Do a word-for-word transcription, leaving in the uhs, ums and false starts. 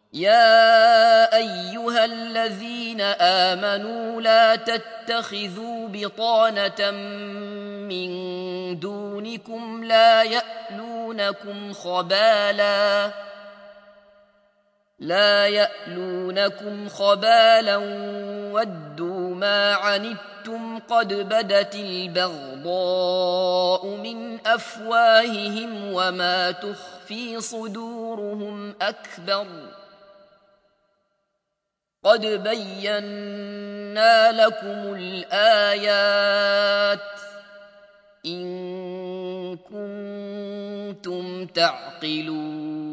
يا أيها الذين آمنوا لا تتخذوا بطانة من دونكم لا يألونكم خبالا لا يألونكم خبالا ودوا ما عنتم قد بدت البغضاء من أفواههم وما تخفي صدورهم أكبر قد بينا لكم الآيات إن كنتم تعقلون